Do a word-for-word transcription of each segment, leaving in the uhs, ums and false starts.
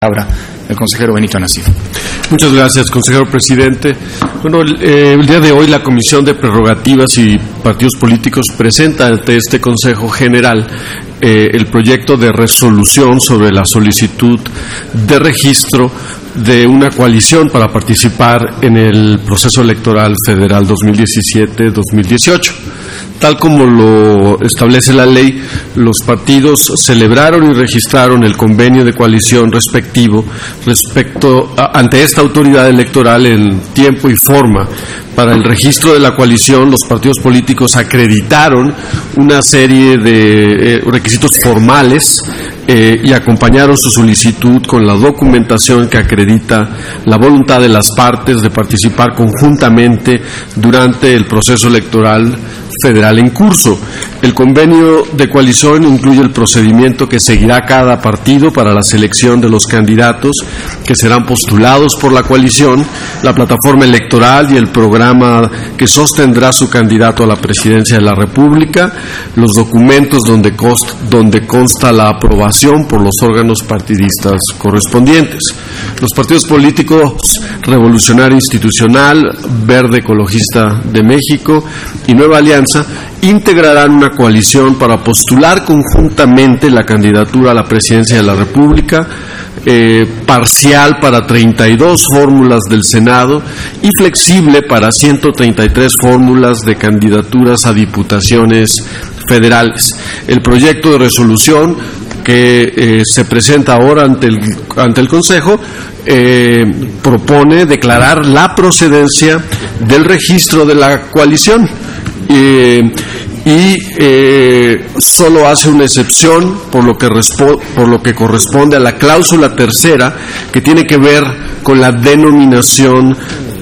Palabra el consejero Benito Nasif. Muchas gracias, consejero presidente. Bueno, el, eh, el día de hoy la Comisión de Prerrogativas y Partidos Políticos presenta ante este Consejo General eh, el proyecto de resolución sobre la solicitud de registro de una coalición para participar en el proceso electoral federal dos mil diecisiete dos mil dieciocho. Tal como lo establece la ley, los partidos celebraron y registraron el convenio de coalición respectivo respecto a, ante esta autoridad electoral en tiempo y forma. Para el registro de la coalición, los partidos políticos acreditaron una serie de eh, requisitos formales eh, y acompañaron su solicitud con la documentación que acredita la voluntad de las partes de participar conjuntamente durante el proceso electoral federal en curso. El convenio de coalición incluye el procedimiento que seguirá cada partido para la selección de los candidatos que serán postulados por la coalición, la plataforma electoral y el programa que sostendrá su candidato a la presidencia de la República, los documentos donde consta, donde consta la aprobación por los órganos partidistas correspondientes. Los partidos políticos Revolucionario Institucional, Verde Ecologista de México y Nueva Alianza integrarán una coalición para postular conjuntamente la candidatura a la presidencia de la República, eh, parcial para treinta y dos fórmulas del Senado y flexible para ciento treinta y tres fórmulas de candidaturas a diputaciones federales. El proyecto de resolución que eh, se presenta ahora ante el, ante el Consejo eh, propone declarar la procedencia del registro de la coalición. Eh, y eh, solo hace una excepción por lo que respo- por lo que corresponde a la cláusula tercera, que tiene que ver con la denominación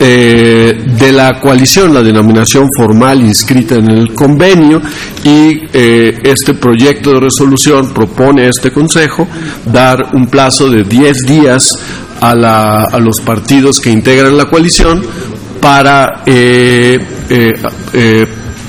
eh, de la coalición, la denominación formal inscrita en el convenio, y eh, este proyecto de resolución propone a este Consejo dar un plazo de diez días a, la, a los partidos que integran la coalición para eh, eh, eh,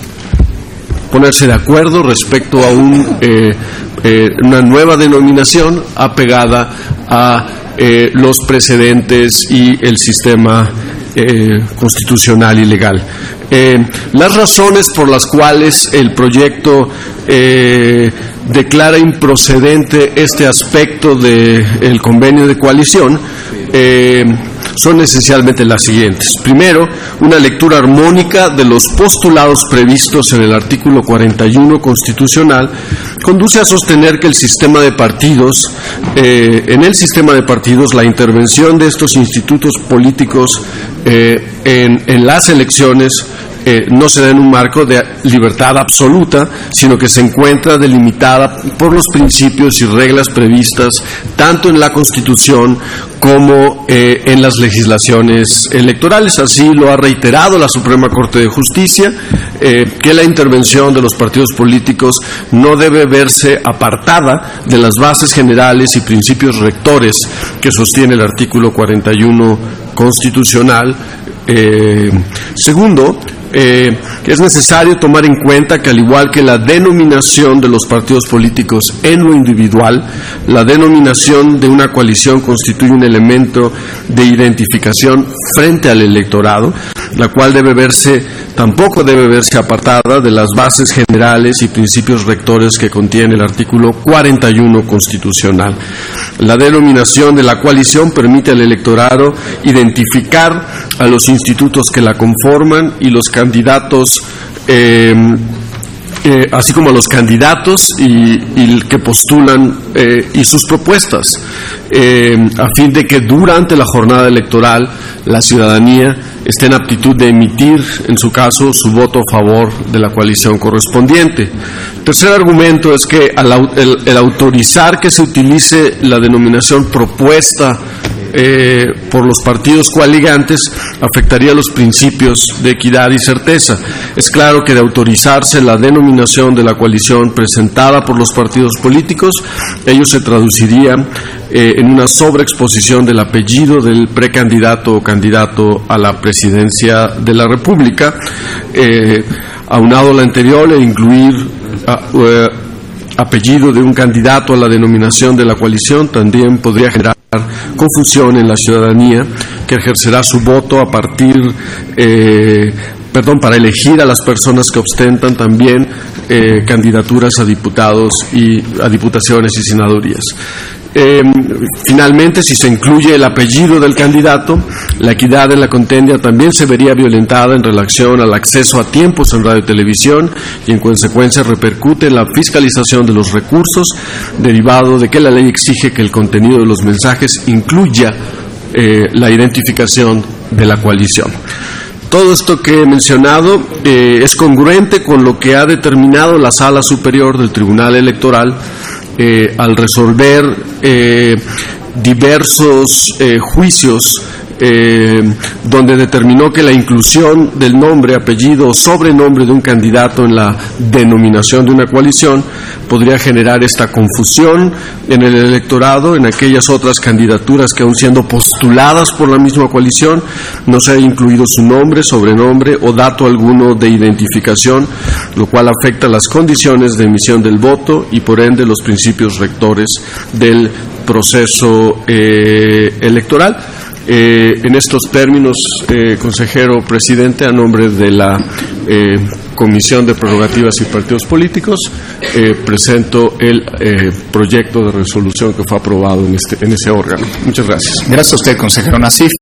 ponerse de acuerdo respecto a un, eh, eh, una nueva denominación apegada a eh, los precedentes y el sistema eh, constitucional y legal. Eh, las razones por las cuales el proyecto eh, declara improcedente este aspecto del convenio de coalición eh, son esencialmente las siguientes. Primero, una lectura armónica de los postulados previstos en el artículo cuarenta y uno constitucional conduce a sostener que el sistema de partidos, eh, en el sistema de partidos, la intervención de estos institutos políticos eh, en, en las elecciones Eh, no se da en un marco de libertad absoluta, sino que se encuentra delimitada por los principios y reglas previstas tanto en la Constitución como eh, en las legislaciones electorales. Así lo ha reiterado la Suprema Corte de Justicia, eh, que la intervención de los partidos políticos no debe verse apartada de las bases generales y principios rectores que sostiene el artículo cuarenta y uno constitucional. Eh, segundo, Eh, es necesario tomar en cuenta que, al igual que la denominación de los partidos políticos en lo individual, la denominación de una coalición constituye un elemento de identificación frente al electorado, la cual debe verse, tampoco debe verse apartada de las bases generales y principios rectores que contiene el artículo cuarenta y uno constitucional. La denominación de la coalición permite al electorado identificar a los institutos que la conforman y los candidatos, eh, eh, así como a los candidatos y, y que postulan eh, y sus propuestas, eh, a fin de que durante la jornada electoral la ciudadanía esté en aptitud de emitir, en su caso, su voto a favor de la coalición correspondiente. Tercer argumento es que al, el, el autorizar que se utilice la denominación propuesta Eh, por los partidos coaligantes afectaría los principios de equidad y certeza. Es claro que de autorizarse la denominación de la coalición presentada por los partidos políticos, ello se traduciría eh, en una sobreexposición del apellido del precandidato o candidato a la presidencia de la República. Eh, aunado a lo anterior, e incluir a, uh, apellido de un candidato a la denominación de la coalición también podría generar confusión en la ciudadanía que ejercerá su voto a partir, eh, perdón, para elegir a las personas que ostentan también eh, candidaturas a diputados y a diputaciones y senadurías. Eh, finalmente, si se incluye el apellido del candidato, la equidad en la contienda también se vería violentada en relación al acceso a tiempos en radio y televisión y en consecuencia repercute en la fiscalización de los recursos derivado de que la ley exige que el contenido de los mensajes incluya eh, la identificación de la coalición. Todo esto que he mencionado eh, es congruente con lo que ha determinado la Sala Superior del Tribunal Electoral Eh, al resolver eh, diversos eh, juicios eh, donde determinó que la inclusión del nombre, apellido o sobrenombre de un candidato en la denominación de una coalición podría generar esta confusión en el electorado, en aquellas otras candidaturas que aun siendo postuladas por la misma coalición no se ha incluido su nombre, sobrenombre o dato alguno de identificación, lo cual afecta las condiciones de emisión del voto y por ende los principios rectores del proceso eh, electoral. Eh, en estos términos, eh, consejero presidente, a nombre de la eh, Comisión de Prerrogativas y Partidos Políticos, eh, presento el eh, proyecto de resolución que fue aprobado en, este, en ese órgano. Muchas gracias. Gracias a usted, consejero Nassif.